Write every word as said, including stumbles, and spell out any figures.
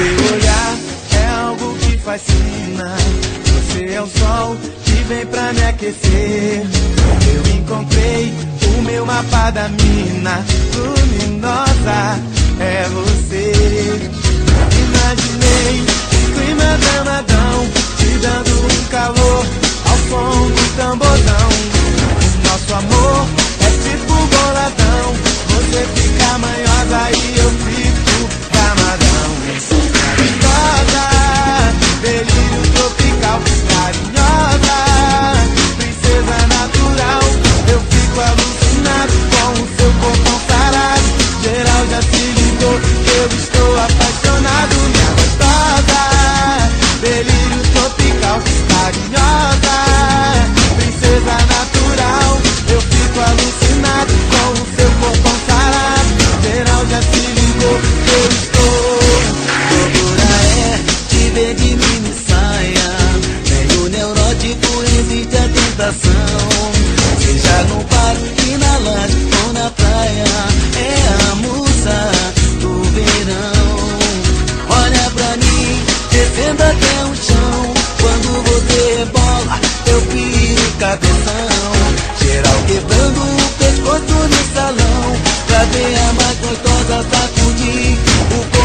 Seu olhar é algo que fascina. Você é o sol que vem pra me aquecer. Eu encontrei o meu mapa da mina luminosa, é você. Imaginei o clima danadão, te dando um calor ao som do tamborzão. Nosso amor é tipo boladão, você fica manhosa e eu fico camadão. Carinhosa, delírio tropical, carinhosa, princesa natural. Eu fico alucinado com o seu corpão sarado. Geral já se ligou que eu estou apaixonado. Minha gostosa, delírio tropical, carinhosa, princesa natural. Eu fico alucinado com o seu corpão sarado. Geral já se ligou que eu estou. Loucura é te ver de mini saia, meio neurótico resiste a tentação. Seja no parque, na laje ou na praia, é a musa do verão. Olha pra mim, descendo até o chão. Quando você rebola, eu piro cabeção. Geral quebrando o pescoço no salão, pra ver a mais gostosa sacudir o corpo.